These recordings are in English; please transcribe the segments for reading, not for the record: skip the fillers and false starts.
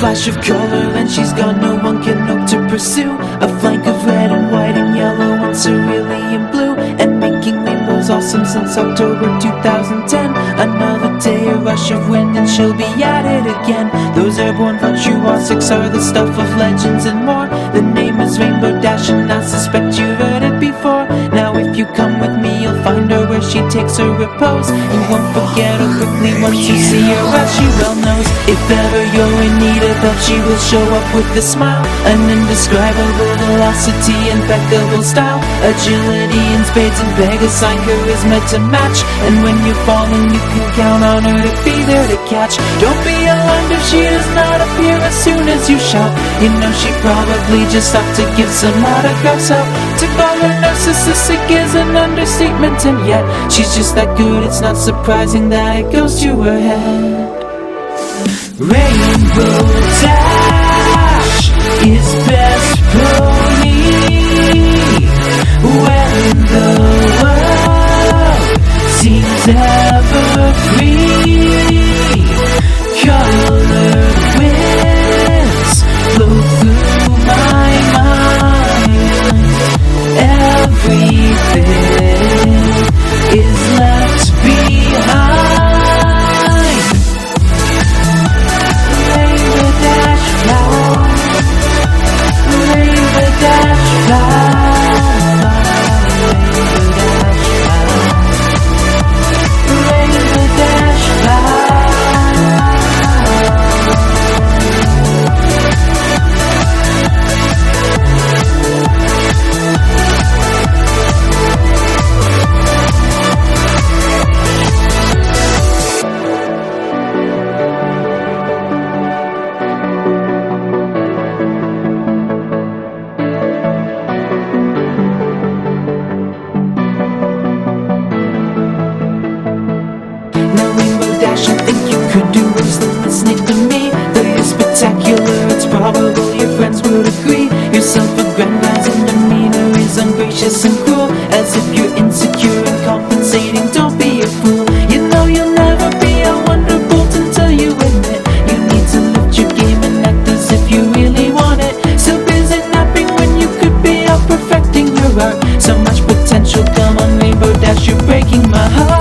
flash of color and she's gone, no one can hope to pursue. A flank of red and white and yellow and cerulean blue, and making rainbows awesome since October 2010. Another day, a rush of wind, and she'll be at it again. Those airborne virtuosics are the stuff of legends and more. The name is Rainbow Dash, and I suspect you've heard it before. Now if you come with me, you'll find her where she takes her repose. You won't forget her quickly once you see her, as she well knows. If ever you're in need of help, she will show up with a smile, an indescribable velocity, impeccable style, agility in spades and Vegas like charisma to match. And when you're falling, you can count on her to be there to catch. Don't be alarmed if she does not appear as soon as you shout. You know she probably just stopped to give some autographs out. To call her narcissistic is an understatement, and yet she's just that good. It's not surprising that it goes to her head. Rainbow Dash is best pony when the world seems ever free. Colored winds blow through my mind. Everything is left behind. Rainbow Dash fly, Rainbow Dash fly, Rainbow Dash fly. I think you could do worse than listening to me. Though you're spectacular, it's probable your friends would agree. Your self-aggrandizing demeanor is ungracious and cruel, as if you're insecure and compensating. Don't be a fool. You know you'll never be a wonderbolt until you admit you need to lift your game and act as if you really want it. So busy napping when you could be out perfecting your art. So much potential, come on Rainbow Dash, you're breaking my heart.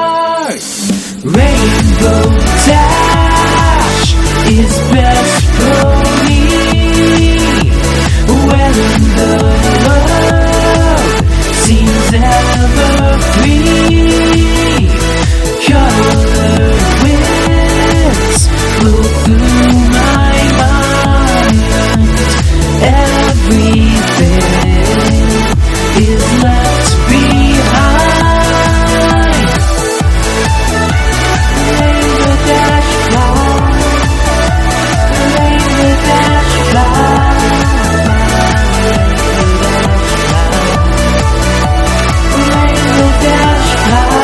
Rainbow Dash is best pony when the world seems ever free. Colored winds blow through my mind. Everything is left behind. Rainbow Dash fly, Rainbow Dash fly, Rainbow Dash fly.